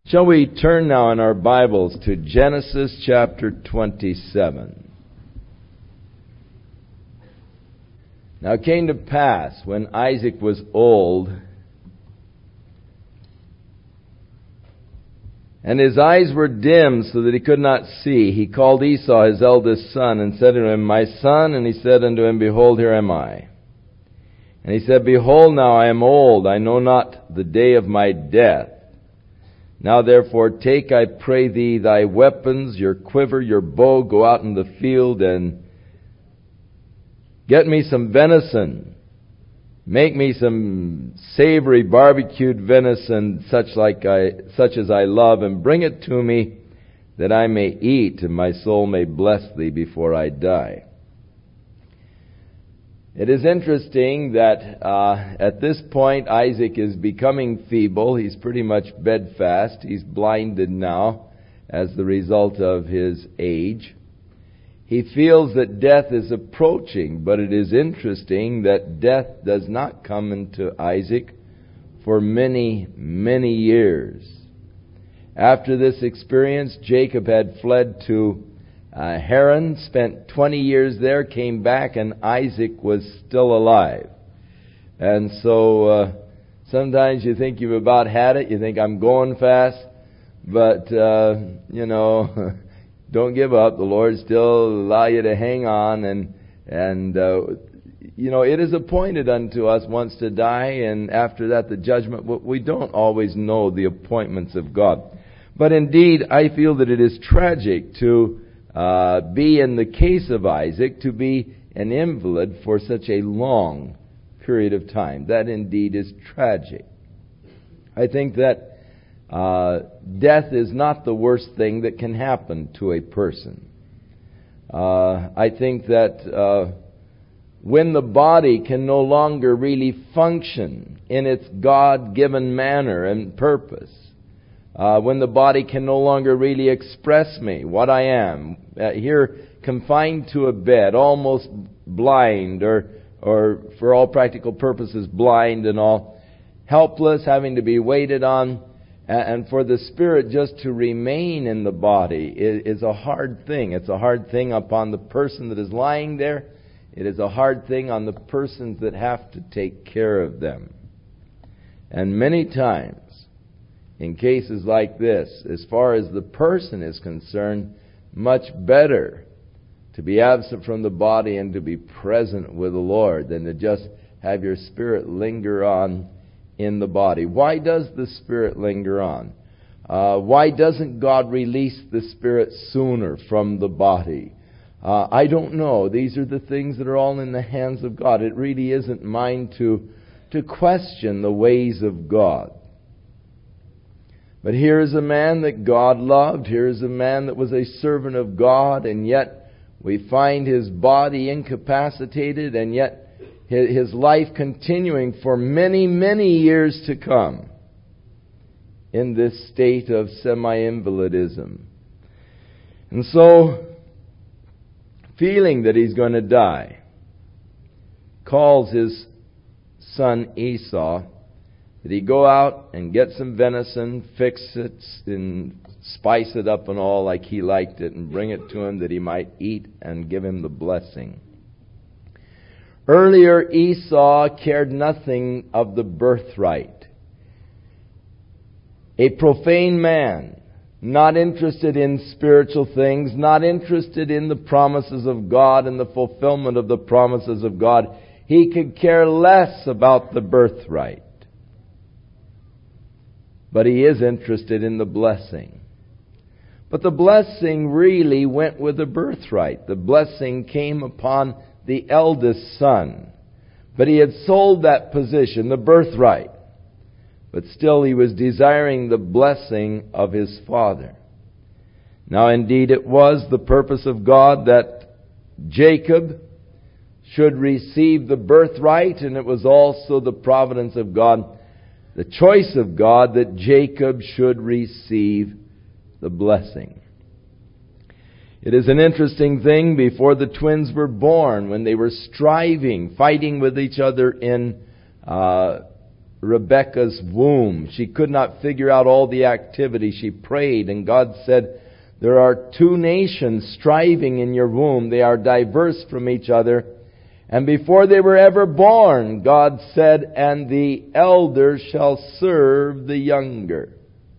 Shall we turn now in our Bibles to Genesis chapter 27. Now it came to pass, when Isaac was old, and his eyes were dim so that he could not see, he called Esau his eldest son, and said unto him, My son. And he said unto him, Behold, here am I. And he said, Behold, now I am old, I know not the day of my death. Now therefore take, I pray thee, thy weapons, your quiver, your bow, go out in the field and get me some venison. Make me some savory barbecued venison, such as I love, and bring it to me, that I may eat, and my soul may bless thee before I die. It is interesting that at this point Isaac is becoming feeble. He's pretty much bedfast. He's blinded now as the result of his age. He feels that death is approaching, but it is interesting that death does not come into Isaac for many, many years. After this experience, Jacob had fled to Haran, spent 20 years there, came back, and Isaac was still alive. And so sometimes you think you've about had it. You think, I'm going fast. But, don't give up. The Lord still allow you to hang on. And it is appointed unto us once to die, and after that the judgment. We don't always know the appointments of God. But indeed, I feel that it is tragic to be, in the case of Isaac, to be an invalid for such a long period of time. That indeed is tragic. I think that death is not the worst thing that can happen to a person. I think that when the body can no longer really function in its God-given manner and purpose, when the body can no longer really express me, what I am, here confined to a bed, almost blind, or for all practical purposes blind and all, helpless, having to be waited on, and for the spirit just to remain in the body is a hard thing. It's a hard thing upon the person that is lying there. It is a hard thing on the persons that have to take care of them. And many times, in cases like this, as far as the person is concerned, much better to be absent from the body and to be present with the Lord than to just have your spirit linger on in the body. Why does the spirit linger on? Why doesn't God release the spirit sooner from the body? I don't know. These are the things that are all in the hands of God. It really isn't mine to question the ways of God. But here is a man that God loved. Here is a man that was a servant of God, and yet we find his body incapacitated, and yet his life continuing for many, many years to come in this state of semi-invalidism. And so, feeling that he's going to die, calls his son Esau that he go out and get some venison, fix it and spice it up and all like he liked it, and bring it to him that he might eat and give him the blessing. Earlier, Esau cared nothing of the birthright. A profane man, not interested in spiritual things, not interested in the promises of God and the fulfillment of the promises of God. He could care less about the birthright. But he is interested in the blessing. But the blessing really went with the birthright. The blessing came upon the eldest son. But he had sold that position, the birthright. But still he was desiring the blessing of his father. Now indeed it was the purpose of God that Jacob should receive the birthright, and it was also the providence of God, the choice of God, that Jacob should receive the blessing. It is an interesting thing, before the twins were born, when they were striving, fighting with each other in Rebekah's womb. She could not figure out all the activity. She prayed, and God said, there are two nations striving in your womb. They are diverse from each other. And before they were ever born, God said, and the elder shall serve the younger.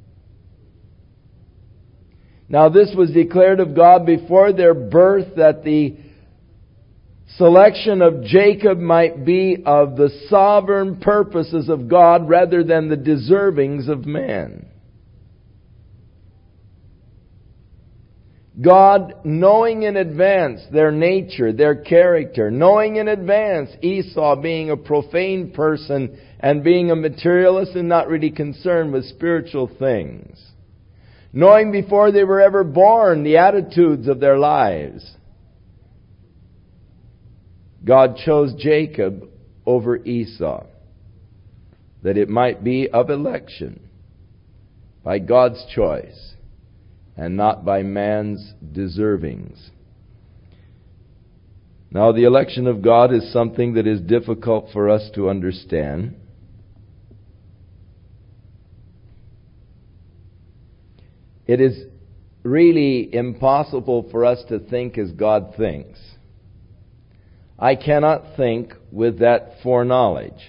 Now this was declared of God before their birth, that the selection of Jacob might be of the sovereign purposes of God rather than the deservings of man. God, knowing in advance their nature, their character, knowing in advance Esau being a profane person and being a materialist and not really concerned with spiritual things, knowing before they were ever born the attitudes of their lives, God chose Jacob over Esau, that it might be of election by God's choice and not by man's deservings. Now, the election of God is something that is difficult for us to understand. It is really impossible for us to think as God thinks. I cannot think with that foreknowledge.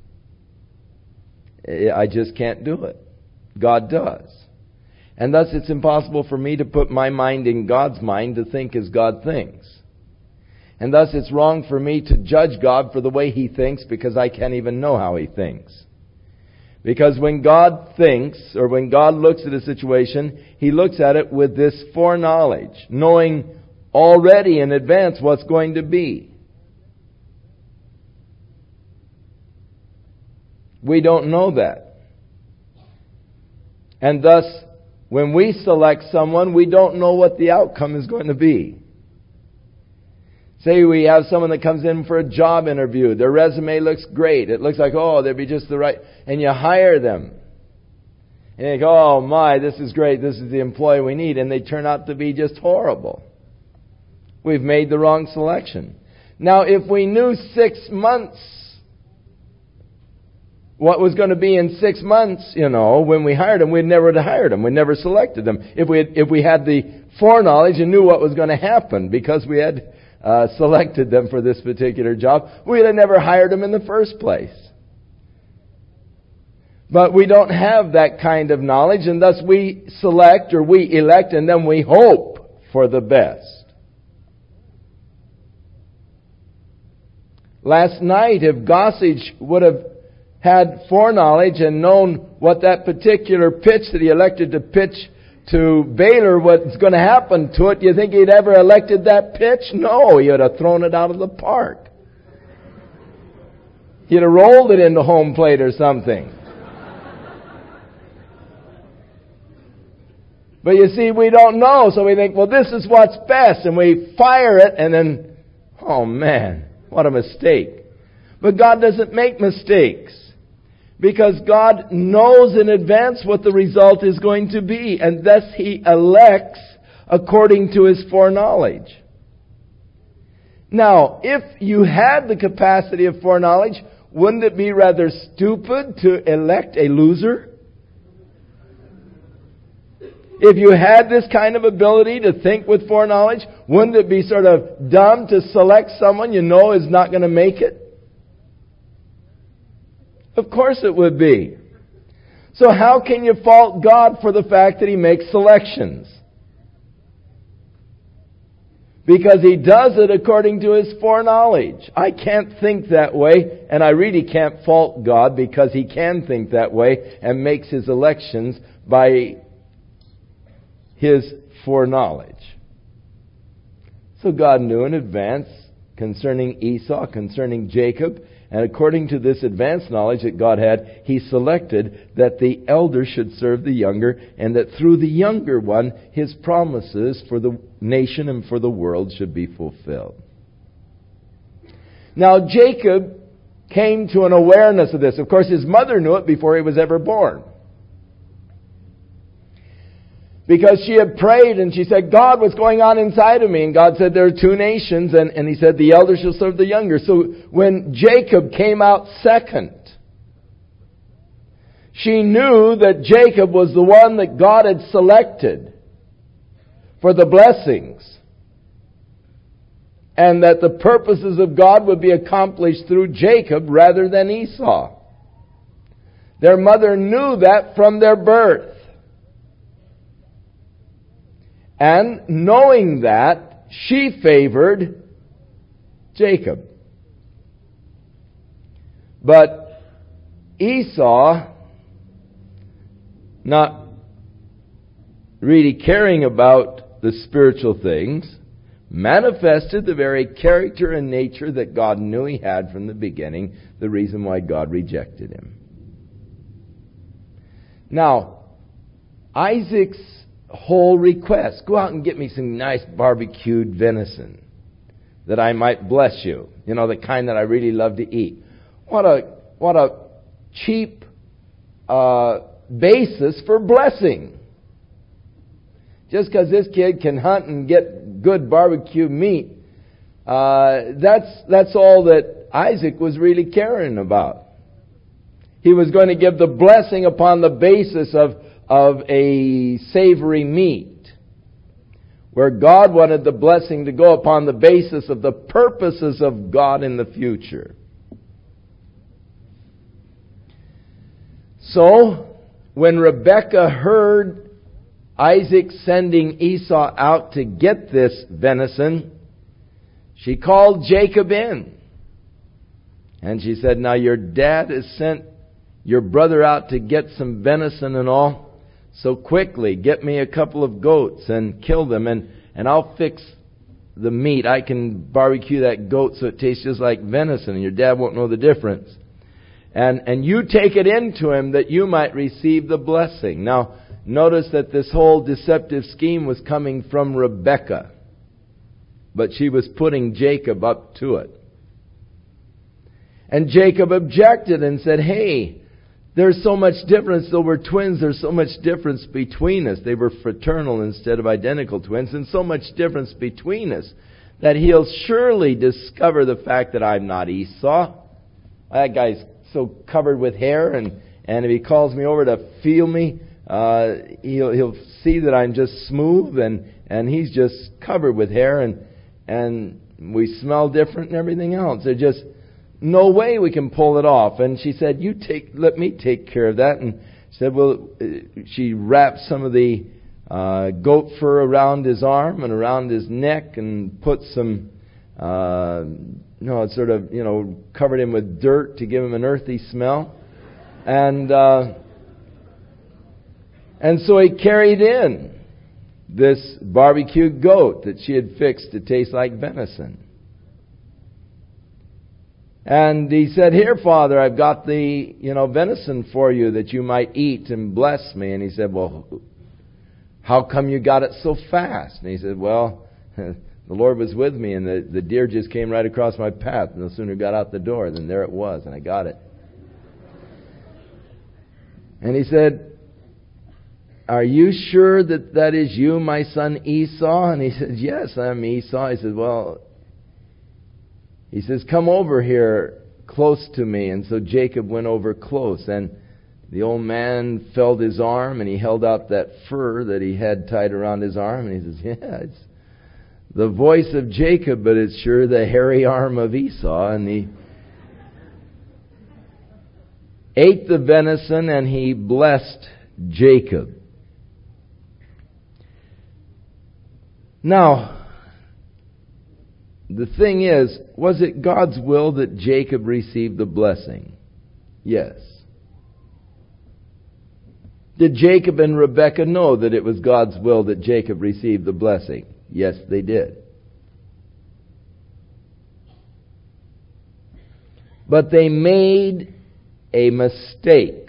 I just can't do it. God does. And thus it's impossible for me to put my mind in God's mind to think as God thinks. And thus it's wrong for me to judge God for the way He thinks, because I can't even know how He thinks. Because when God thinks, or when God looks at a situation, He looks at it with this foreknowledge, knowing already in advance what's going to be. We don't know that. And thus, when we select someone, we don't know what the outcome is going to be. Say we have someone that comes in for a job interview. Their resume looks great. It looks like, oh, they'd be just the right... And you hire them. And you go, oh my, this is great. This is the employee we need. And they turn out to be just horrible. We've made the wrong selection. Now, if we knew 6 months what was going to be in 6 months, when we hired them, we'd never have hired them. We never selected them. If we had the foreknowledge and knew what was going to happen because we had selected them for this particular job, we'd have never hired them in the first place. But we don't have that kind of knowledge, and thus we select or we elect, and then we hope for the best. Last night, if Gossage would have had foreknowledge and known what that particular pitch that he elected to pitch to Baylor, what's going to happen to it, do you think he'd ever elected that pitch? No, he would have thrown it out of the park. He'd have rolled it into home plate or something. But you see, we don't know, so we think, well, this is what's best, and we fire it, and then, oh man, what a mistake. But God doesn't make mistakes, because God knows in advance what the result is going to be, and thus He elects according to His foreknowledge. Now, if you had the capacity of foreknowledge, wouldn't it be rather stupid to elect a loser? If you had this kind of ability to think with foreknowledge, wouldn't it be sort of dumb to select someone you know is not going to make it? Of course it would be. So how can you fault God for the fact that He makes selections? Because He does it according to His foreknowledge. I can't think that way, and I really can't fault God because He can think that way and makes His elections by His foreknowledge. So God knew in advance concerning Esau, concerning Jacob, and according to this advanced knowledge that God had, He selected that the elder should serve the younger, and that through the younger one, His promises for the nation and for the world should be fulfilled. Now, Jacob came to an awareness of this. Of course, his mother knew it before he was ever born. Because she had prayed and she said, God, what's going on inside of me? And God said, there are two nations. And He said, the elder shall serve the younger. So when Jacob came out second, She knew that Jacob was the one that God had selected for the blessings, and that the purposes of God would be accomplished through Jacob rather than Esau. Their mother knew that from their birth. And knowing that, she favored Jacob. But Esau, not really caring about the spiritual things, manifested the very character and nature that God knew he had from the beginning, the reason why God rejected him. Now, Isaac's whole request, go out and get me some nice barbecued venison that I might bless you. You know, the kind that I really love to eat. What a cheap basis for blessing. Just because this kid can hunt and get good barbecue meat, that's all that Isaac was really caring about. He was going to give the blessing upon the basis of a savory meat, where God wanted the blessing to go upon the basis of the purposes of God in the future. So, when Rebekah heard Isaac sending Esau out to get this venison, she called Jacob in. And she said, now your dad has sent your brother out to get some venison and all. So quickly, get me a couple of goats and kill them, and I'll fix the meat. I can barbecue that goat so it tastes just like venison, and your dad won't know the difference. And you take it into him that you might receive the blessing. Now, notice that this whole deceptive scheme was coming from Rebekah, but she was putting Jacob up to it. And Jacob objected and said, hey, there's so much difference. Though we're twins, there's so much difference between us. They were fraternal instead of identical twins, and so much difference between us that he'll surely discover the fact that I'm not Esau. That guy's so covered with hair, and if he calls me over to feel me, he'll see that I'm just smooth, and he's just covered with hair, and we smell different and everything else. There's just no way we can pull it off. And she said, let me take care of that. And she said, well, she wrapped some of the goat fur around his arm and around his neck, and put some, covered him with dirt to give him an earthy smell. And so he carried in this barbecued goat that she had fixed to taste like venison. And he said, here, Father, I've got the, venison for you that you might eat and bless me. And he said, well, how come you got it so fast? And he said, well, the Lord was with me, and the deer just came right across my path. And no sooner got out the door than there it was, and I got it. And he said, are you sure that is you, my son Esau? And he said, yes, I'm Esau. He said, well, he says, come over here close to me. And so Jacob went over close, and the old man felt his arm, and he held out that fur that he had tied around his arm, and he says, yeah, it's the voice of Jacob, but it's sure the hairy arm of Esau. And he ate the venison, and he blessed Jacob. Now, the thing is, was it God's will that Jacob received the blessing? Yes. Did Jacob and Rebekah know that it was God's will that Jacob received the blessing? Yes, they did. But they made a mistake.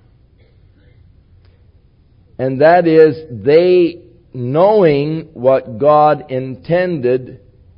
And that is, they, knowing what God intended,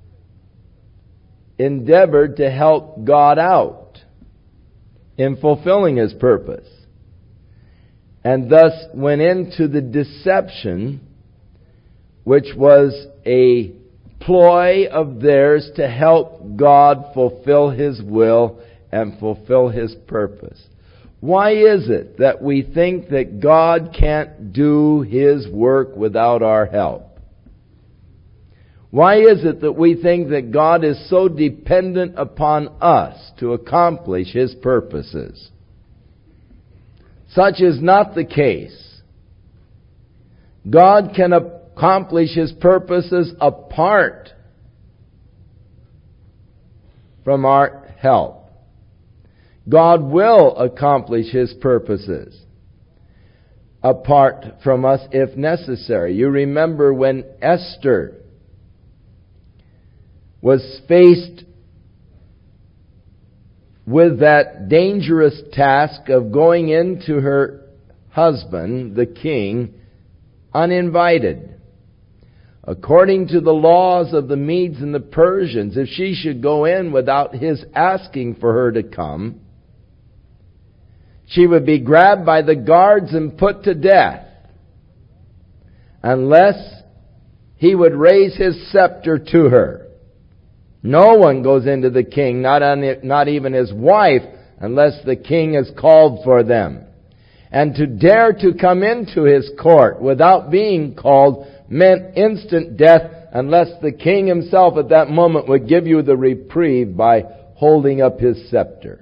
endeavored to help God out in fulfilling His purpose, and thus went into the deception, which was a ploy of theirs to help God fulfill His will and fulfill His purpose. Why is it that we think that God can't do His work without our help? Why is it that we think that God is so dependent upon us to accomplish His purposes? Such is not the case. God can accomplish His purposes apart from our help. God will accomplish His purposes apart from us if necessary. You remember when Esther was faced with that dangerous task of going into her husband, the king, uninvited. According to the laws of the Medes and the Persians, if she should go in without his asking for her to come, she would be grabbed by the guards and put to death, unless he would raise his scepter to her. No one goes into the king, not even his wife, unless the king has called for them. And to dare to come into his court without being called meant instant death, unless the king himself at that moment would give you the reprieve by holding up his scepter.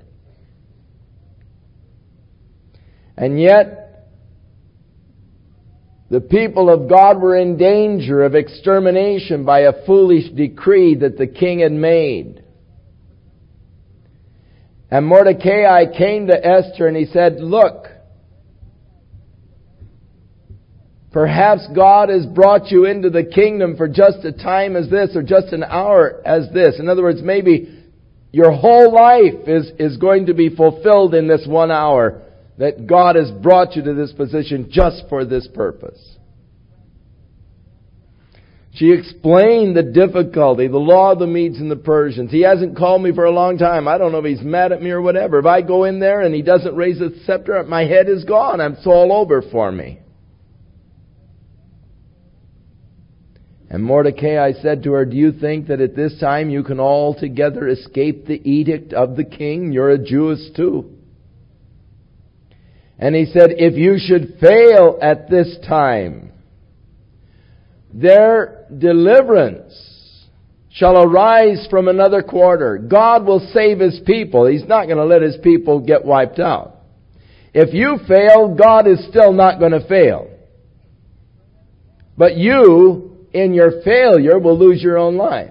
And yet, the people of God were in danger of extermination by a foolish decree that the king had made. And Mordecai came to Esther and he said, "Look, perhaps God has brought you into the kingdom for just a time as this, or just an hour as this." In other words, maybe your whole life is going to be fulfilled in this 1 hour, that God has brought you to this position just for this purpose. She explained the difficulty, the law of the Medes and the Persians. He hasn't called me for a long time. I don't know if he's mad at me or whatever. If I go in there and he doesn't raise the scepter, my head is gone. It's all over for me. And Mordecai said to her, "Do you think that at this time you can altogether escape the edict of the king? You're a Jewess too." And he said, "If you should fail at this time, their deliverance shall arise from another quarter." God will save His people. He's not going to let His people get wiped out. If you fail, God is still not going to fail. But you, in your failure, will lose your own life.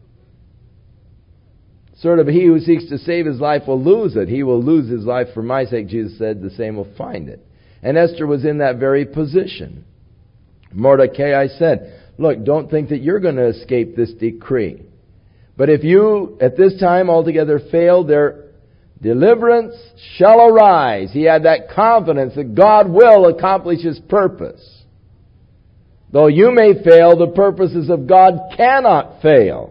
Sort of, he who seeks to save his life will lose it. He will lose his life for my sake, Jesus said, the same will find it. And Esther was in that very position. Mordecai said, "Look, don't think that you're going to escape this decree. But if you, at this time, altogether fail, their deliverance shall arise." He had that confidence that God will accomplish His purpose. Though you may fail, the purposes of God cannot fail.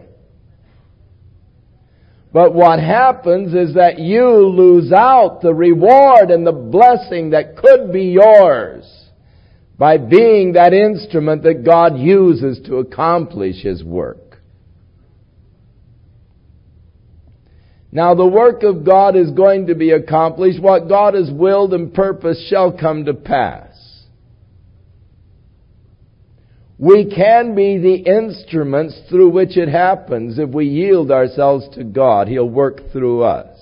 But what happens is that you lose out the reward and the blessing that could be yours by being that instrument that God uses to accomplish His work. Now, the work of God is going to be accomplished. What God has willed and purposed shall come to pass. We can be the instruments through which it happens. If we yield ourselves to God, He'll work through us.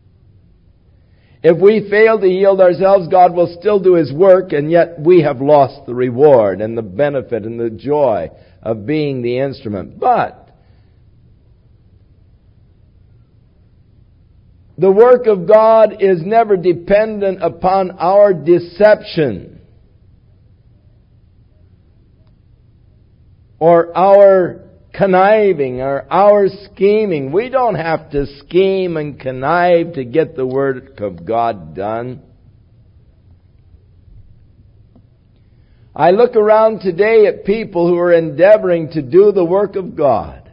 If we fail to yield ourselves, God will still do His work, and yet we have lost the reward and the benefit and the joy of being the instrument. But the work of God is never dependent upon our deception or our conniving, or our scheming. We don't have to scheme and connive to get the work of God done. I look around today at people who are endeavoring to do the work of God.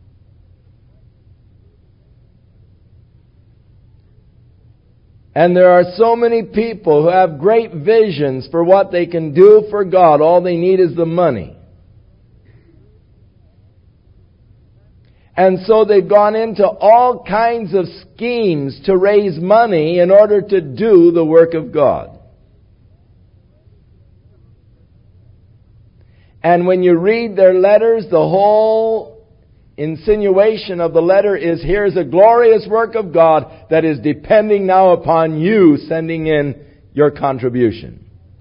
And there are so many people who have great visions for what they can do for God. All they need is the money. And so they've gone into all kinds of schemes to raise money in order to do the work of God. And when you read their letters, the whole insinuation of the letter is, here's a glorious work of God that is depending now upon you sending in your contribution.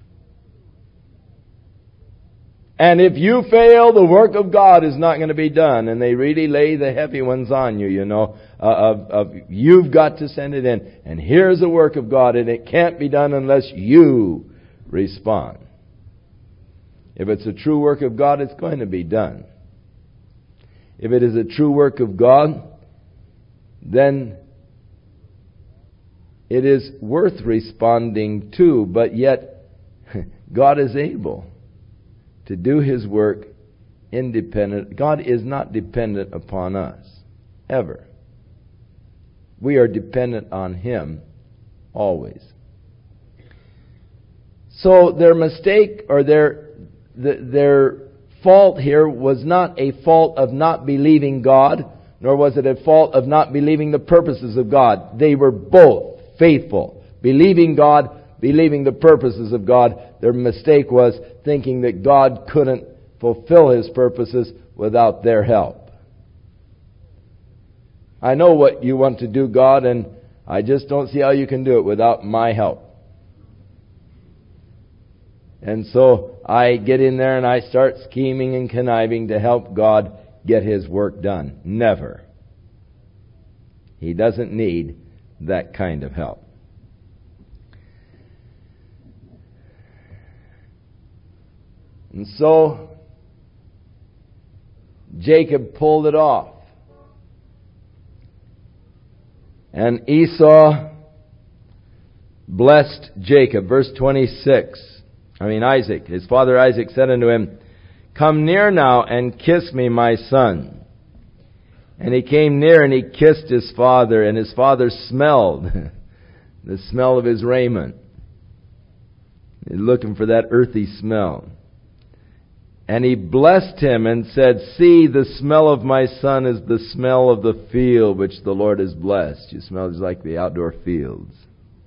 And if you fail, the work of God is not going to be done. And they really lay the heavy ones on you, you've got to send it in. And here's the work of God, and it can't be done unless you respond. If it's a true work of God, it's going to be done. If it is a true work of God, then it is worth responding to, but yet God is able to do His work independent. God is not dependent upon us, ever. We are dependent on Him always. So their mistake or their fault here was not a fault of not believing God, nor was it a fault of not believing the purposes of God. They were both faithful. Believing God, believing the purposes of God. Their mistake was thinking that God couldn't fulfill His purposes without their help. I know what you want to do, God, and I just don't see how you can do it without my help. And so I get in there and I start scheming and conniving to help God get His work done. Never. He doesn't need that kind of help. And so Jacob pulled it off. And Esau blessed Jacob. Verse 26. Isaac. His father Isaac said unto him, Come near now and kiss me, my son. And he came near and he kissed his father, and his father smelled the smell of his raiment. He's looking for that earthy smell. And he blessed him and said, See, the smell of my son is the smell of the field which the Lord has blessed. You smell just like the outdoor fields.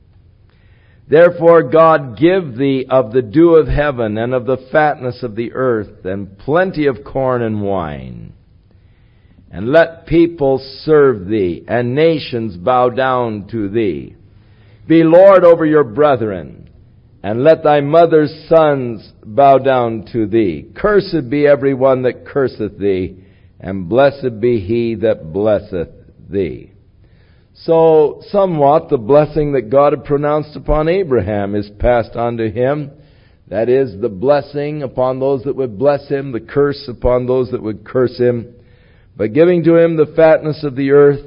Therefore God give thee of the dew of heaven and of the fatness of the earth and plenty of corn and wine. And let people serve thee and nations bow down to thee. Be Lord over your brethren, and let thy mother's sons bow down to thee. Cursed be every one that curseth thee, and blessed be he that blesseth thee. So, somewhat, the blessing that God had pronounced upon Abraham is passed on to him. That is, the blessing upon those that would bless him, the curse upon those that would curse him. But giving to him the fatness of the earth,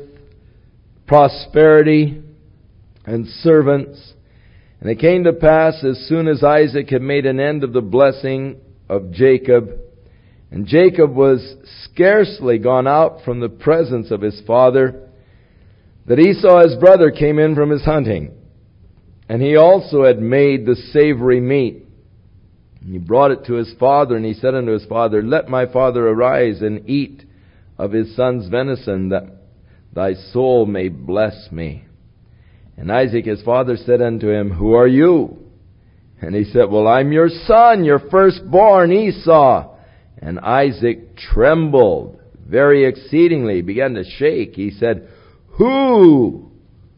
prosperity, and servants. And it came to pass, as soon as Isaac had made an end of the blessing of Jacob, and Jacob was scarcely gone out from the presence of his father, that Esau his brother came in from his hunting. And he also had made the savory meat. And he brought it to his father, and he said unto his father, Let my father arise and eat of his son's venison, that thy soul may bless me. And Isaac his father said unto him, Who are you? And he said, Well, I'm your son, your firstborn, Esau. And Isaac trembled very exceedingly, began to shake. He said, Who?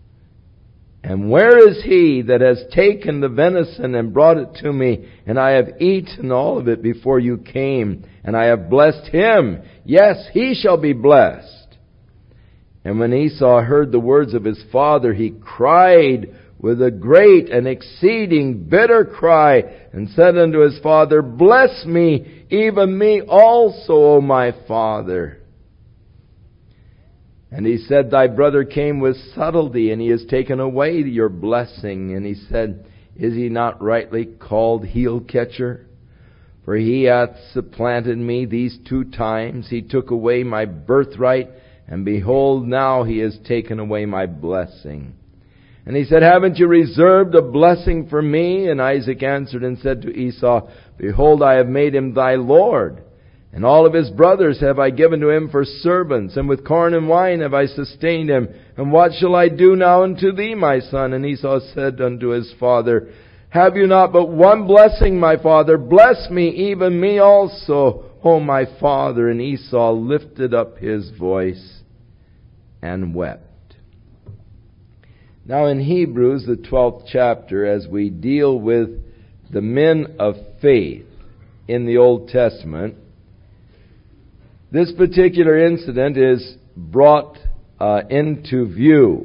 And where is he that has taken the venison and brought it to me? And I have eaten all of it before you came, and I have blessed him. Yes, he shall be blessed. And when Esau heard the words of his father, he cried with a great and exceeding bitter cry, and said unto his father, Bless me, even me also, O my father. And he said, Thy brother came with subtlety, and he has taken away your blessing. And he said, Is he not rightly called heel catcher? For he hath supplanted me these 2 times. He took away my birthright, and behold, now he has taken away my blessing. And he said, Haven't you reserved a blessing for me? And Isaac answered and said to Esau, Behold, I have made him thy lord, And all of his brothers have I given to him for servants, and with corn and wine have I sustained him. And what shall I do now unto thee, my son? And Esau said unto his father, Have you not but one blessing, my father? Bless me, even me also, O my father. And Esau lifted up his voice and wept. Now in Hebrews, the 12th chapter, as we deal with the men of faith in the Old Testament, this particular incident is brought into view.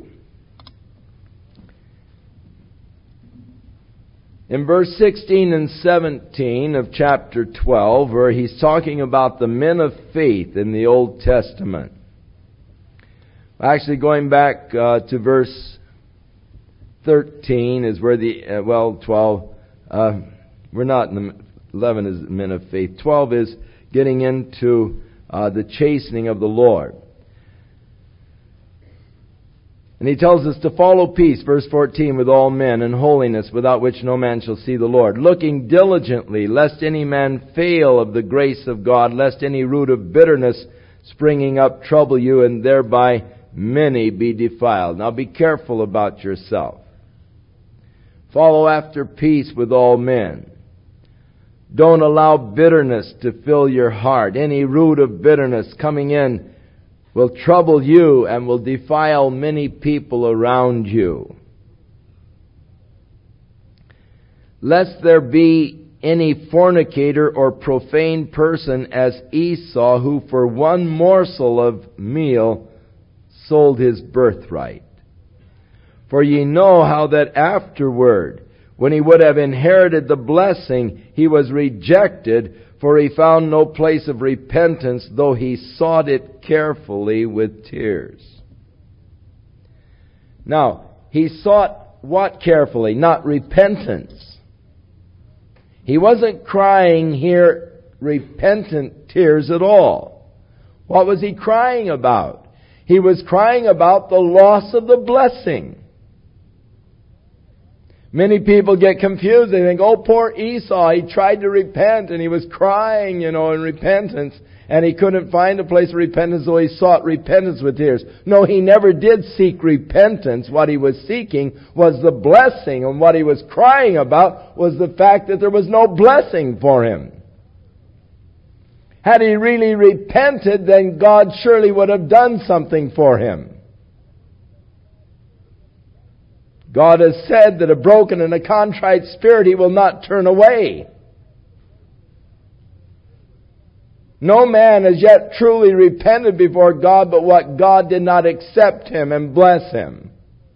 In verse 16 and 17 of chapter 12, where he's talking about the men of faith in the Old Testament. Actually, going back to verse 13 is where 12, we're not in the, 11 is men of faith. 12 is getting into the chastening of the Lord. And he tells us to follow peace, verse 14, with all men, and holiness, without which no man shall see the Lord. Looking diligently, lest any man fail of the grace of God, lest any root of bitterness springing up trouble you, and thereby many be defiled. Now be careful about yourself. Follow after peace with all men. Don't allow bitterness to fill your heart. Any root of bitterness coming in will trouble you and will defile many people around you. Lest there be any fornicator or profane person as Esau, who for one morsel of meal sold his birthright. For ye know how that afterward, when he would have inherited the blessing, he was rejected, for he found no place of repentance, though he sought it carefully with tears. Now, he sought what carefully? Not repentance. He wasn't crying here repentant tears at all. What was he crying about? He was crying about the loss of the blessing. Many people get confused. They think, oh, poor Esau, he tried to repent and he was crying, in repentance, and he couldn't find a place of repentance, so he sought repentance with tears. No, he never did seek repentance. What he was seeking was the blessing, and what he was crying about was the fact that there was no blessing for him. Had he really repented, then God surely would have done something for him. God has said that a broken and a contrite spirit He will not turn away. No man has yet truly repented before God, but what God did not accept him and bless him.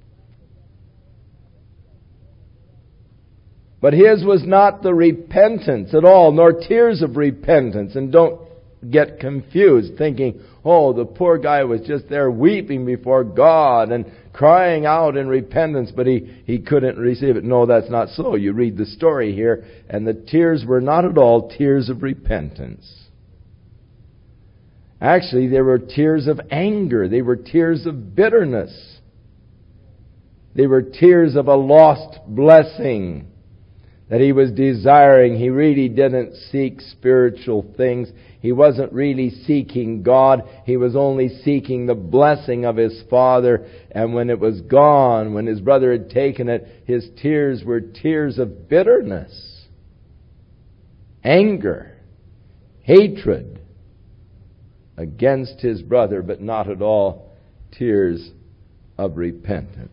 But his was not the repentance at all, nor tears of repentance. And don't get confused thinking, oh, the poor guy was just there weeping before God and crying out in repentance, but he couldn't receive it. No, that's not so. You read the story here, and the tears were not at all tears of repentance. Actually, they were tears of anger. They were tears of bitterness. They were tears of a lost blessing that he was desiring. He really didn't seek spiritual things. He wasn't really seeking God. He was only seeking the blessing of his father. And when it was gone, when his brother had taken it, his tears were tears of bitterness, anger, hatred against his brother, but not at all tears of repentance.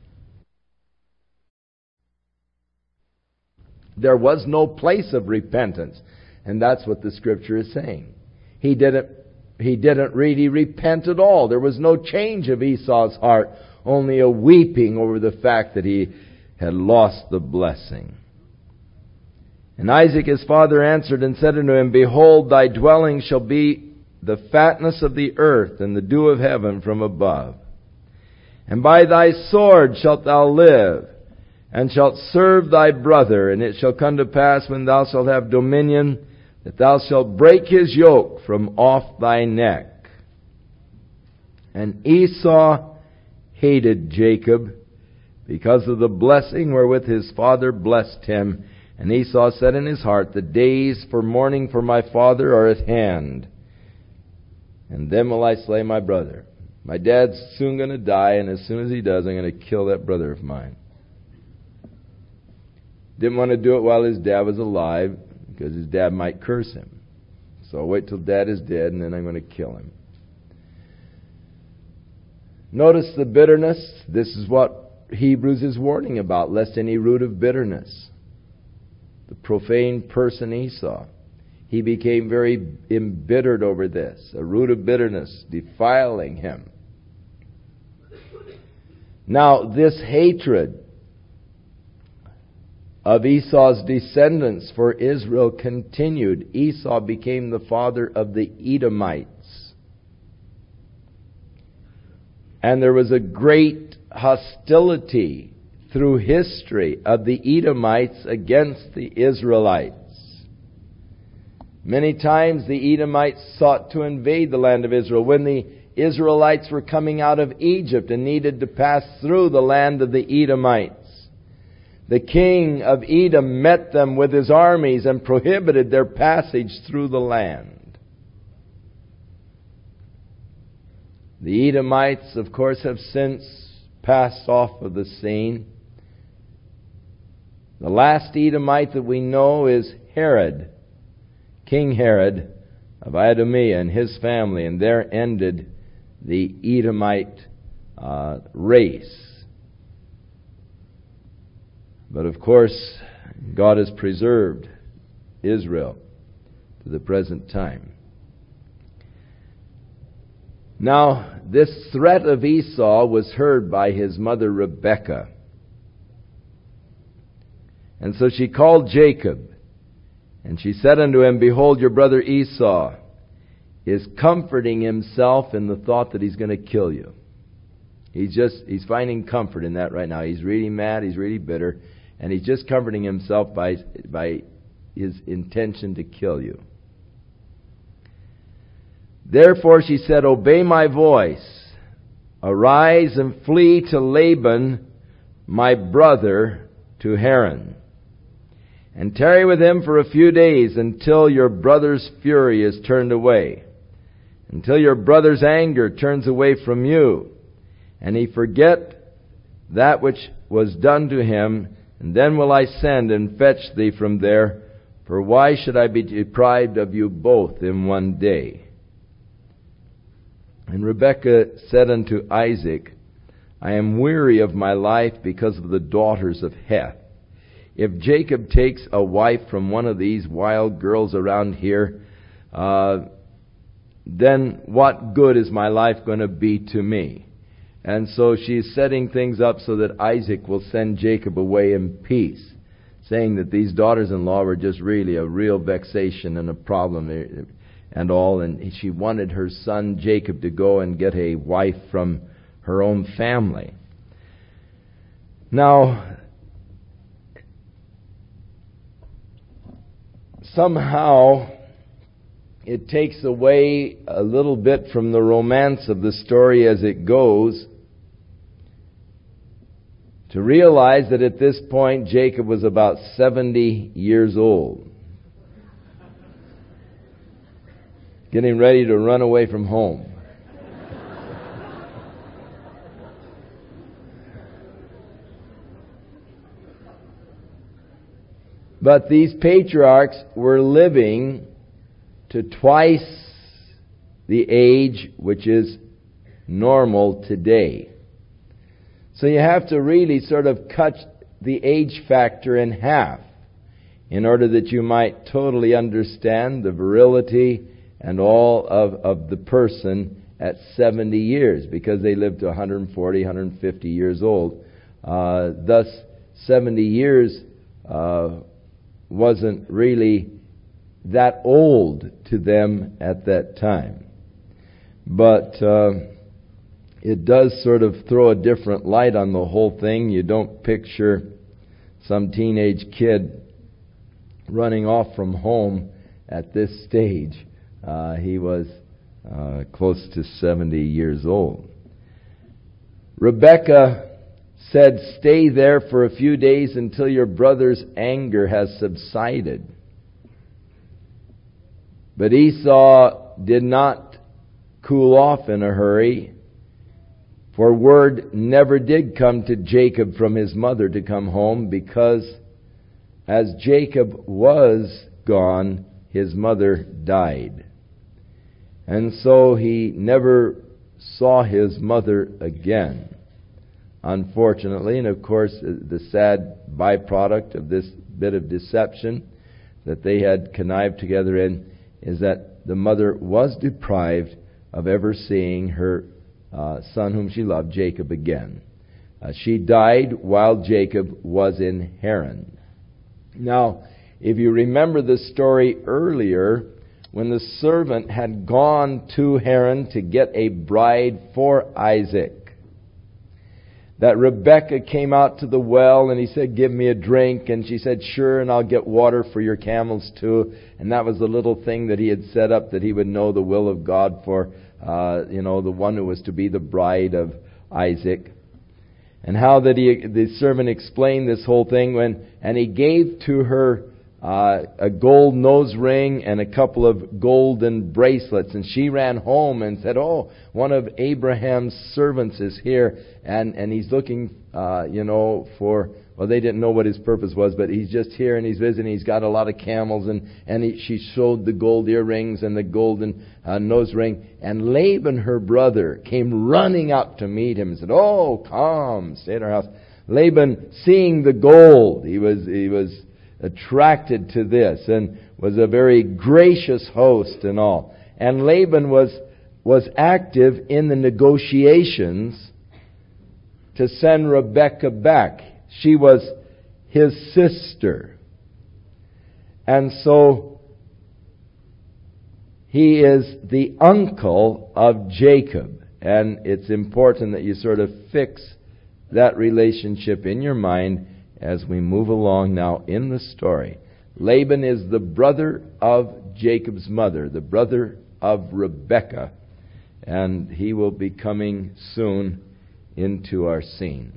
There was no place of repentance. And that's what the Scripture is saying. He didn't really repent at all. There was no change of Esau's heart, only a weeping over the fact that he had lost the blessing. And Isaac his father answered and said unto him, Behold, thy dwelling shall be the fatness of the earth and the dew of heaven from above. And by thy sword shalt thou live, and shalt serve thy brother. And it shall come to pass, when thou shalt have dominion, that thou shalt break his yoke from off thy neck. And Esau hated Jacob because of the blessing wherewith his father blessed him, And Esau said in his heart, the days for mourning for my father are at hand, and then will I slay my brother. My dad's soon going to die, and as soon as he does, I'm going to kill that brother of mine. Didn't want to do it while his dad was alive, because his dad might curse him. So I'll wait till dad is dead, and then I'm going to kill him. Notice the bitterness. This is what Hebrews is warning about, lest any root of bitterness. The profane person Esau, he became very embittered over this, a root of bitterness defiling him. Now, this hatred of Esau's descendants for Israel continued. Esau became the father of the Edomites. And there was a great hostility through history of the Edomites against the Israelites. Many times the Edomites sought to invade the land of Israel. When the Israelites were coming out of Egypt and needed to pass through the land of the Edomites, the king of Edom met them with his armies and prohibited their passage through the land. The Edomites, of course, have since passed off of the scene. The last Edomite that we know is Herod, King Herod of Idumea and his family, and there ended the Edomite race. But of course, God has preserved Israel to the present time. Now, this threat of Esau was heard by his mother Rebekah. And so she called Jacob, and she said unto him, behold, your brother Esau is comforting himself in the thought that he's going to kill you. He's finding comfort in that right now. He's really mad, he's really bitter, and he's just comforting himself by his intention to kill you. Therefore she said, obey my voice. Arise and flee to Laban, my brother, to Haran. And tarry with him for a few days until your brother's fury is turned away, until your brother's anger turns away from you, and he forget that which was done to him, and then will I send and fetch thee from there, for why should I be deprived of you both in one day? And Rebekah said unto Isaac, I am weary of my life because of the daughters of Heth. If Jacob takes a wife from one of these wild girls around here, then what good is my life going to be to me? And so she's setting things up so that Isaac will send Jacob away in peace, saying that these daughters-in-law were just really a real vexation and a problem and all. And she wanted her son Jacob to go and get a wife from her own family. Now, somehow it takes away a little bit from the romance of the story as it goes to realize that at this point Jacob was about 70 years old, getting ready to run away from home. But these patriarchs were living to twice the age which is normal today. So you have to really sort of cut the age factor in half in order that you might totally understand the virility and all of the person at 70 years, because they lived to 140, 150 years old. Thus, 70 years wasn't really that old to them at that time. But it does sort of throw a different light on the whole thing. You don't picture some teenage kid running off from home at this stage. He was close to 70 years old. Rebekah said, "Stay there for a few days until your brother's anger has subsided." But Esau did not cool off in a hurry, for word never did come to Jacob from his mother to come home, because as Jacob was gone, his mother died. And so he never saw his mother again, unfortunately. And of course, the sad byproduct of this bit of deception that they had connived together in is that the mother was deprived of ever seeing her son whom she loved, Jacob, again. She died while Jacob was in Haran. Now, if you remember the story earlier, when the servant had gone to Haran to get a bride for Isaac, that Rebekah came out to the well and he said, "Give me a drink." And she said, "Sure, and I'll get water for your camels too." And that was the little thing that he had set up, that he would know the will of God for, the one who was to be the bride of Isaac. And how that the servant explained this whole thing and he gave to her a gold nose ring and a couple of golden bracelets. And she ran home and said, "Oh, one of Abraham's servants is here, and he's looking, for..." Well, they didn't know what his purpose was, but he's just here and he's visiting. He's got a lot of camels, she showed the gold earrings and the golden nose ring. And Laban, her brother, came running up to meet him and said, "Oh, come, stay at our house." Laban, seeing the gold, he was attracted to this and was a very gracious host and all. And Laban was active in the negotiations to send Rebekah back. She was his sister. And so he is the uncle of Jacob. And it's important that you sort of fix that relationship in your mind as we move along now in the story. Laban is the brother of Jacob's mother, the brother of Rebekah, and he will be coming soon into our scene.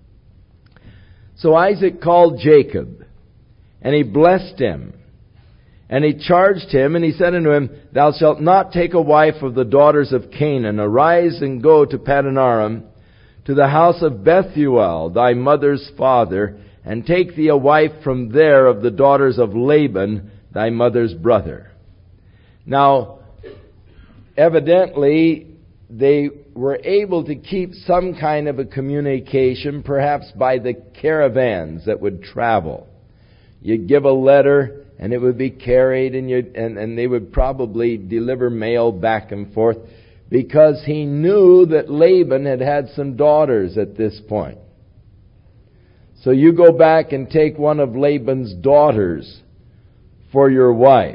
So Isaac called Jacob, and he blessed him, and he charged him, and he said unto him, "Thou shalt not take a wife of the daughters of Canaan. Arise and go to Paddan Aram, to the house of Bethuel, thy mother's father, and take thee a wife from there of the daughters of Laban, thy mother's brother." Now, evidently, they were able to keep some kind of a communication, perhaps by the caravans that would travel. You'd give a letter, and it would be carried, and they would probably deliver mail back and forth, because he knew that Laban had some daughters at this point. So you go back and take one of Laban's daughters for your wife.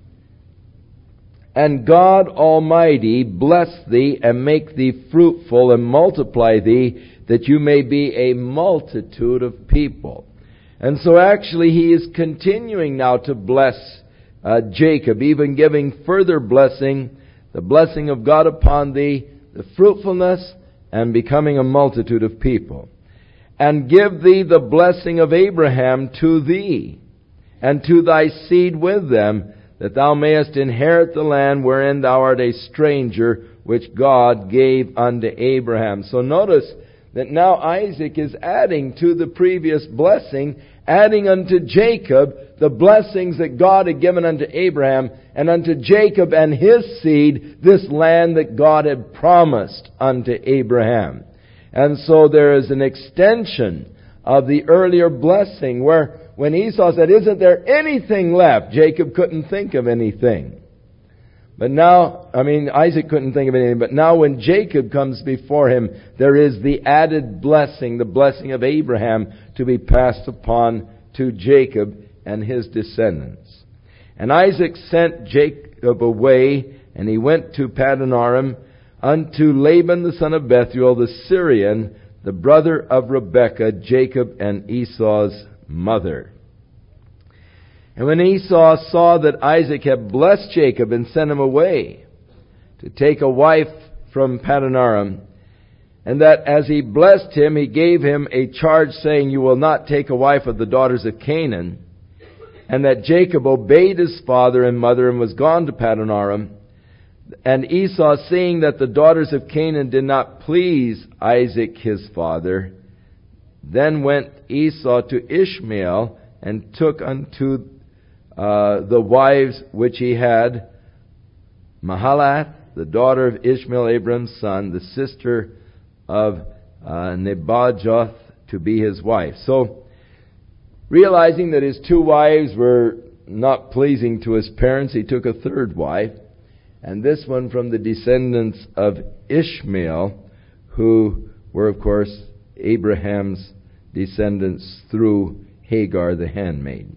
"And God Almighty bless thee and make thee fruitful and multiply thee, that you may be a multitude of people." And so actually he is continuing now to bless Jacob, even giving further blessing, the blessing of God upon thee, the fruitfulness, and becoming a multitude of people. "And give thee the blessing of Abraham to thee, and to thy seed with them, that thou mayest inherit the land wherein thou art a stranger, which God gave unto Abraham." So notice that now Isaac is adding to the previous blessing, adding unto Jacob the blessings that God had given unto Abraham, and unto Jacob and his seed this land that God had promised unto Abraham. And so there is an extension of the earlier blessing, where when Esau said, "Isn't there anything left?" Jacob couldn't think of anything. But now, Isaac couldn't think of anything, but now when Jacob comes before him, there is the added blessing, the blessing of Abraham, to be passed upon to Jacob and his descendants. "And Isaac sent Jacob away, and he went to Paddan Aram, unto Laban the son of Bethuel the Syrian, the brother of Rebekah, Jacob and Esau's mother. And when Esau saw that Isaac had blessed Jacob and sent him away to take a wife from Paddan Aram, And that as he blessed him, he gave him a charge saying, "You will not take a wife of the daughters of Canaan." And that Jacob obeyed his father and mother and was gone to Paddan Aram. And Esau, seeing that the daughters of Canaan did not please Isaac his father, then went Esau to Ishmael and took unto the wives which he had, Mahalath, the daughter of Ishmael, Abraham's son, the sister of Nebajoth, to be his wife. So, realizing that his two wives were not pleasing to his parents, he took a third wife, and this one from the descendants of Ishmael, who were, of course, Abraham's descendants through Hagar the handmaid.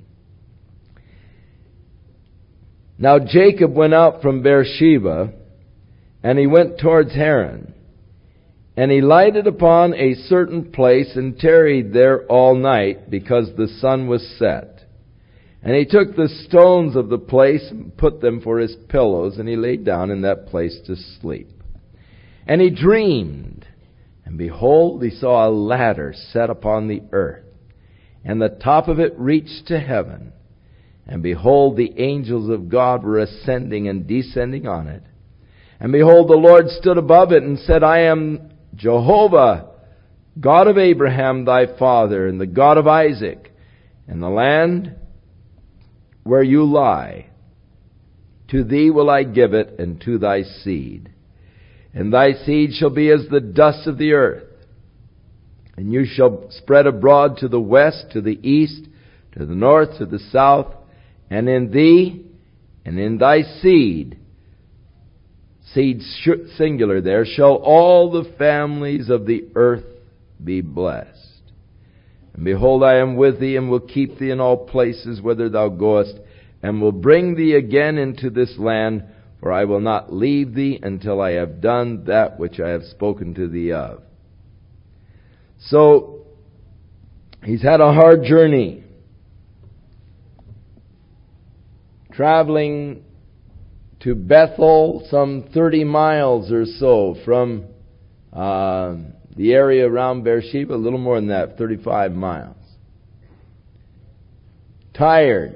Now Jacob went out from Beersheba, and he went towards Haran. And he lighted upon a certain place and tarried there all night, because the sun was set. And he took the stones of the place and put them for his pillows, and he lay down in that place to sleep. And he dreamed, and behold, he saw a ladder set upon the earth, and the top of it reached to heaven. And behold, the angels of God were ascending and descending on it. And behold, the Lord stood above it and said, "I am Jehovah, God of Abraham thy father, and the God of Isaac, and the land where you lie. To thee will I give it, and to thy seed. And thy seed shall be as the dust of the earth. And you shall spread abroad to the west, to the east, to the north, to the south, and in thee and in thy seed," seed singular there, "shall all the families of the earth be blessed. And behold, I am with thee, and will keep thee in all places whither thou goest, and will bring thee again into this land, for I will not leave thee until I have done that which I have spoken to thee of." So, he's had a hard journey, traveling to Bethel, some 30 miles or so from the area around Beersheba, a little more than that, 35 miles. Tired.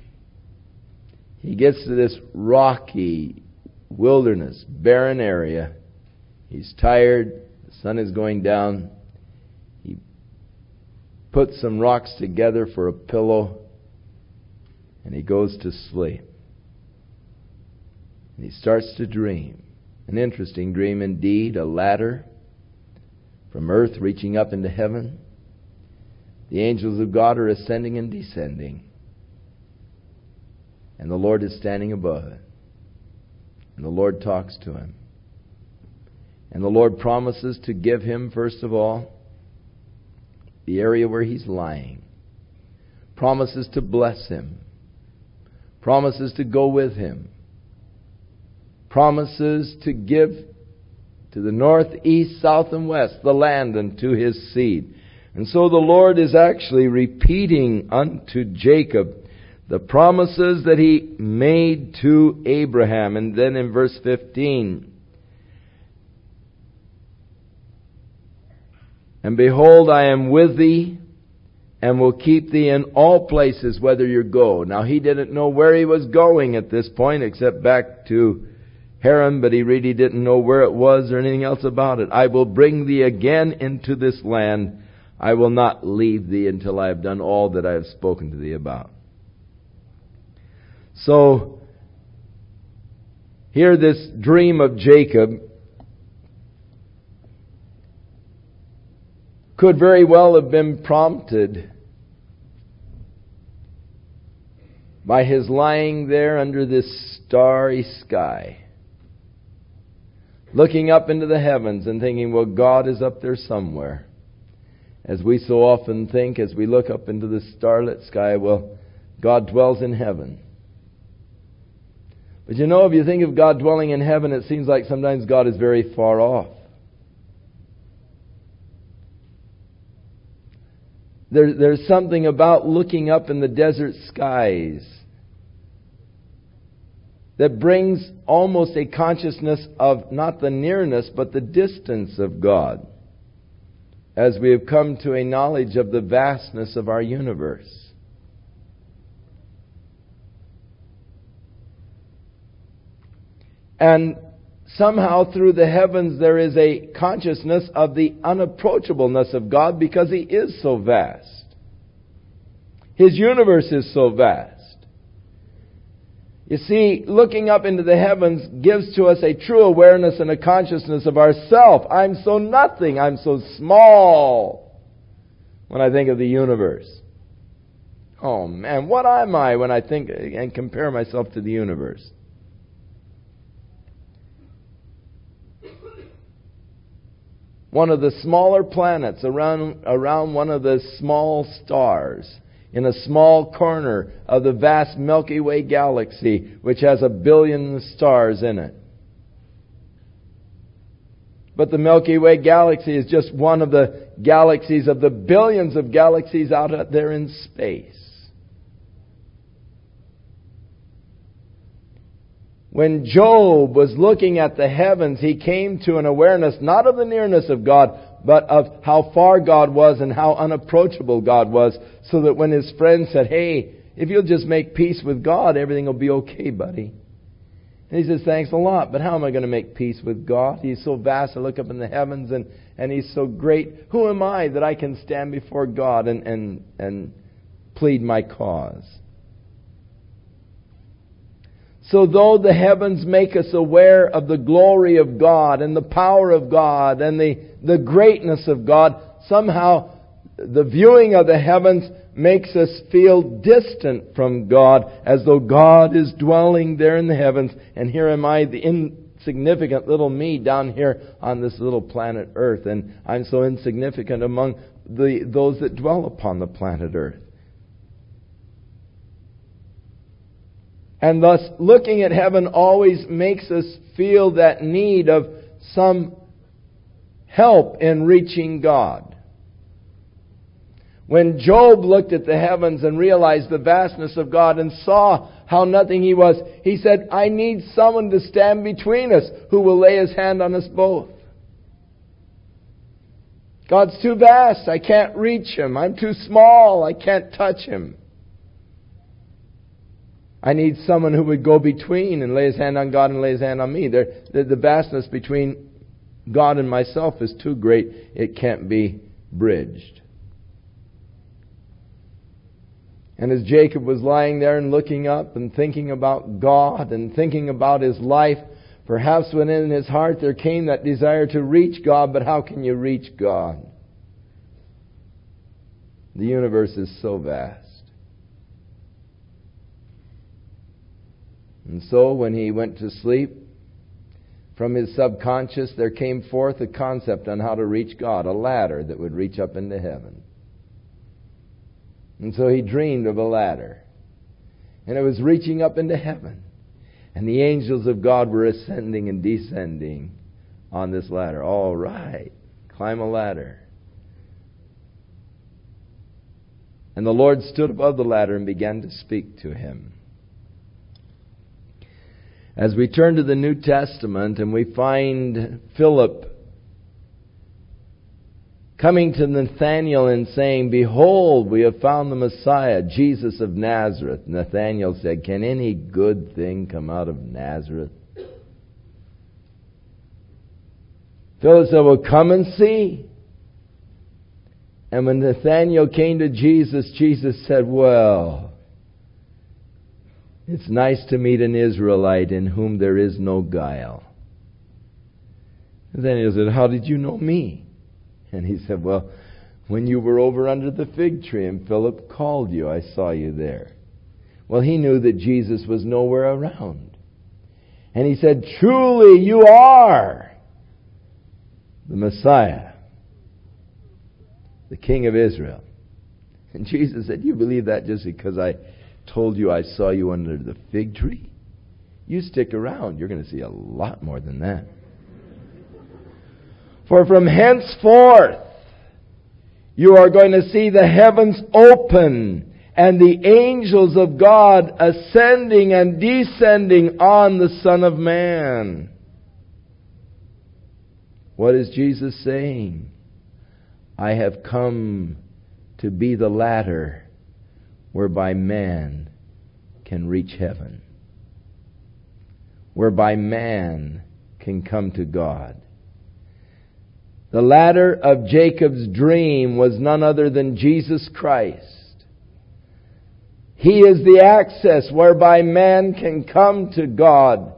He gets to this rocky wilderness, barren area. He's tired. The sun is going down. He puts some rocks together for a pillow, and he goes to sleep. And he starts to dream. An interesting dream indeed. A ladder from earth reaching up into heaven. The angels of God are ascending and descending. And the Lord is standing above it. And the Lord talks to him. And the Lord promises to give him, first of all, the area where he's lying. Promises to bless him. Promises to go with him. Promises to give to the north, east, south, and west the land unto his seed. And so the Lord is actually repeating unto Jacob the promises that he made to Abraham. And then in verse 15, "And behold, I am with thee, and will keep thee in all places whither you go." Now he didn't know where he was going at this point, except back to Haran, but he really didn't know where it was or anything else about it. "I will bring thee again into this land. I will not leave thee until I have done all that I have spoken to thee about." So, here this dream of Jacob could very well have been prompted by his lying there under this starry sky, looking up into the heavens and thinking, well, God is up there somewhere. As we so often think as we look up into the starlit sky, well, God dwells in heaven. But you know, if you think of God dwelling in heaven, it seems like sometimes God is very far off. There's something about looking up in the desert skies that brings almost a consciousness of not the nearness, but the distance of God. as we have come to a knowledge of the vastness of our universe. And somehow through the heavens there is a consciousness of the unapproachableness of God because He is so vast. His universe is so vast. You see, looking up into the heavens gives to us a true awareness and a consciousness of ourself. I'm so nothing. I'm so small when I think of the universe. Oh man, what am I when I think and compare myself to the universe? One of the smaller planets around one of the small stars in a small corner of the vast Milky Way galaxy, which has 1 billion stars in it. But the Milky Way galaxy is just one of the galaxies of the billions of galaxies out there in space. When Job was looking at the heavens, he came to an awareness not of the nearness of God, but of how far God was and how unapproachable God was, so that when his friend said, "Hey, if you'll just make peace with God, everything will be okay, buddy." And he says, "Thanks a lot, but how am I going to make peace with God? He's so vast. I look up in the heavens and He's so great. Who am I that I can stand before God and plead my cause?" So though the heavens make us aware of the glory of God and the power of God and the greatness of God, somehow the viewing of the heavens makes us feel distant from God, as though God is dwelling there in the heavens, and here am I, the insignificant little me down here on this little planet Earth, and I'm so insignificant among those that dwell upon the planet Earth. And thus, looking at heaven always makes us feel that need of some help in reaching God. When Job looked at the heavens and realized the vastness of God and saw how nothing he was, he said, "I need someone to stand between us who will lay his hand on us both. God's too vast. I can't reach Him. I'm too small. I can't touch Him. I need someone who would go between and lay his hand on God and lay his hand on me." The vastness between God and myself is too great. It can't be bridged. And as Jacob was lying there and looking up and thinking about God and thinking about his life, perhaps within his heart there came that desire to reach God. But how can you reach God? The universe is so vast. And so when he went to sleep, from his subconscious there came forth a concept on how to reach God, a ladder that would reach up into heaven. And so he dreamed of a ladder. And it was reaching up into heaven. And the angels of God were ascending and descending on this ladder. All right, climb a ladder. And the Lord stood above the ladder and began to speak to him. As we turn to the New Testament and we find Philip coming to Nathanael and saying, "Behold, we have found the Messiah, Jesus of Nazareth." Nathanael said, "Can any good thing come out of Nazareth?" Philip said, "Well, come and see." And when Nathanael came to Jesus, Jesus said, "Well, it's nice to meet an Israelite in whom there is no guile." And then he said, "How did you know me?" And he said, "Well, when you were over under the fig tree and Philip called you, I saw you there." Well, he knew that Jesus was nowhere around. And he said, "Truly you are the Messiah, the King of Israel." And Jesus said, "You believe that just because I told you I saw you under the fig tree? You stick around, you're going to see a lot more than that. For from henceforth you are going to see the heavens open and the angels of God ascending and descending on the Son of Man." What is Jesus saying? I have come to be the ladder whereby man can reach heaven, whereby man can come to God. The ladder of Jacob's dream was none other than Jesus Christ. He is the access whereby man can come to God.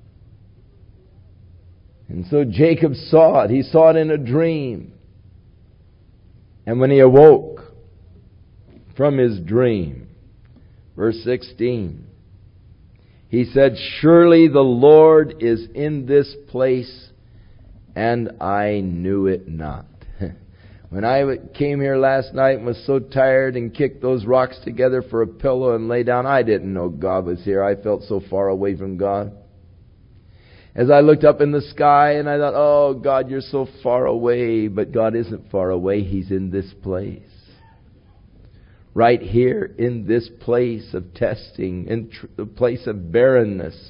And so Jacob saw it. He saw it in a dream. And when he awoke from his dream, verse 16, he said, "Surely the Lord is in this place, and I knew it not." When I came here last night and was so tired and kicked those rocks together for a pillow and lay down, I didn't know God was here. I felt so far away from God. As I looked up in the sky and I thought, "Oh God, you're so far away." But God isn't far away. He's in this place. Right here in this place of testing, in the place of barrenness.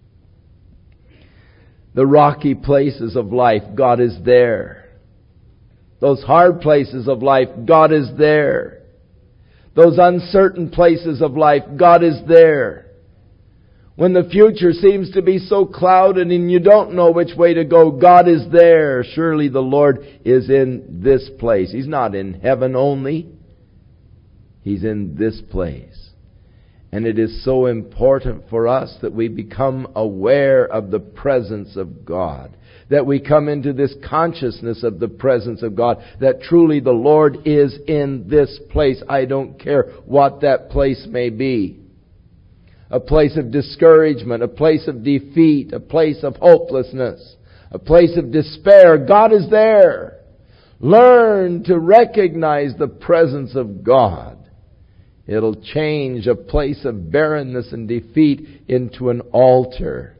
The rocky places of life, God is there. Those hard places of life, God is there. Those uncertain places of life, God is there. When the future seems to be so clouded and you don't know which way to go, God is there. Surely the Lord is in this place. He's not in heaven only. He's in this place. And it is so important for us that we become aware of the presence of God. That we come into this consciousness of the presence of God. That truly the Lord is in this place. I don't care what that place may be. A place of discouragement, a place of defeat, a place of hopelessness, a place of despair. God is there. Learn to recognize the presence of God. It'll change a place of barrenness and defeat into an altar,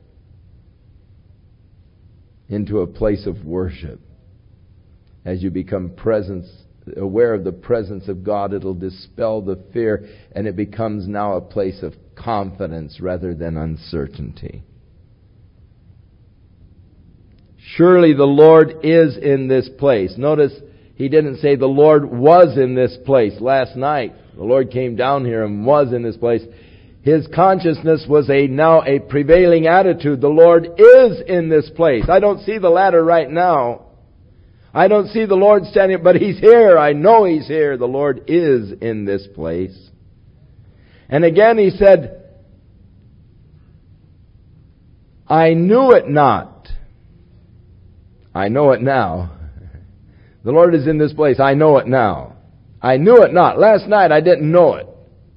into a place of worship. As you become aware of the presence of God, it'll dispel the fear, and it becomes now a place of confidence rather than uncertainty. Surely the Lord is in this place. Notice he didn't say the Lord was in this place last night. The Lord came down here and was in this place. His consciousness was now a prevailing attitude. The Lord is in this place. I don't see the ladder right now. I don't see the Lord standing, but He's here. I know He's here. The Lord is in this place. And again he said, "I knew it not." I know it now. The Lord is in this place. I know it now. I knew it not. Last night I didn't know it.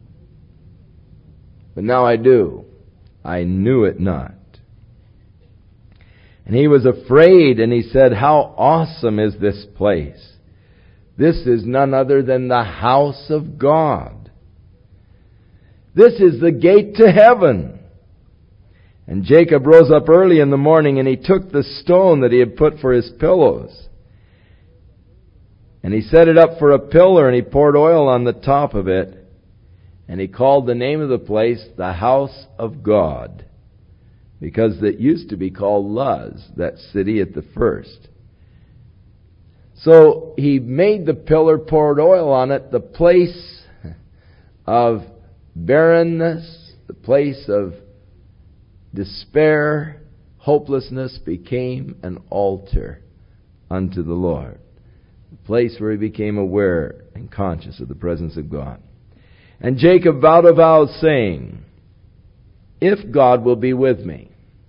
But now I do. I knew it not. And he was afraid, and he said, "How awesome is this place! This is none other than the house of God. This is the gate to heaven." And Jacob rose up early in the morning, and he took the stone that he had put for his pillows. And he set it up for a pillar, and he poured oil on the top of it. And he called the name of the place the house of God, because it used to be called Luz, that city at the first. So he made the pillar, poured oil on it, the place of barrenness, the place of despair, hopelessness, became an altar unto the Lord. A place where he became aware and conscious of the presence of God. And Jacob vowed a vow, saying, "If God will be with me,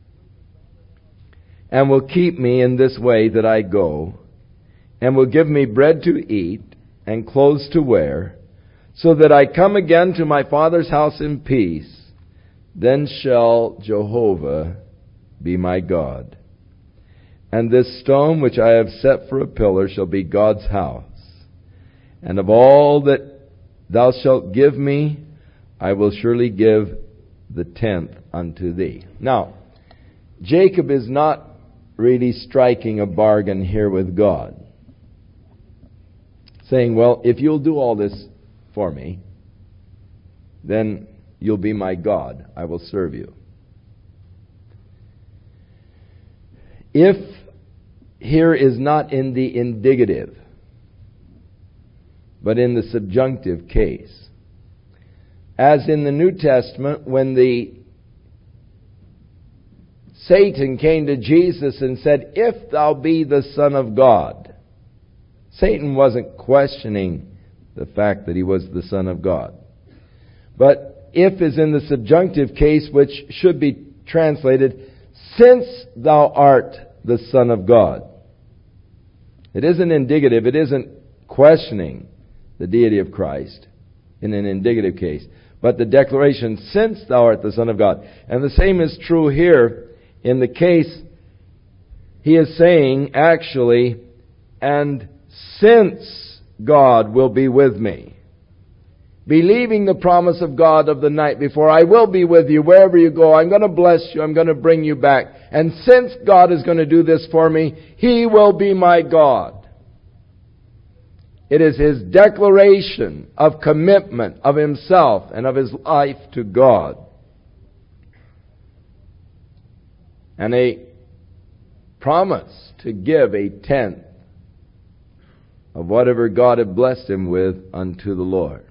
and will keep me in this way that I go, and will give me bread to eat, and clothes to wear, so that I come again to my father's house in peace, then shall Jehovah be my God. And this stone which I have set for a pillar shall be God's house. And of all that thou shalt give me, I will surely give the 10th unto thee." Now, Jacob is not really striking a bargain here with God, saying, "Well, if you'll do all this for me, then you'll be my God. I will serve you." If here is not in the indicative, but in the subjunctive case. As in the New Testament, when Satan came to Jesus and said, "If thou be the Son of God," Satan wasn't questioning the fact that he was the Son of God. But if is in the subjunctive case, which should be translated, "Since thou art the Son of God." It isn't indicative. It isn't questioning the deity of Christ in an indicative case, but the declaration, "Since thou art the Son of God." And the same is true here in the case he is saying, actually, "And since God will be with me," believing the promise of God of the night before, "I will be with you wherever you go. I'm going to bless you. I'm going to bring you back. And since God is going to do this for me, He will be my God." It is his declaration of commitment of himself and of his life to God. And a promise to give a tenth of whatever God had blessed him with unto the Lord.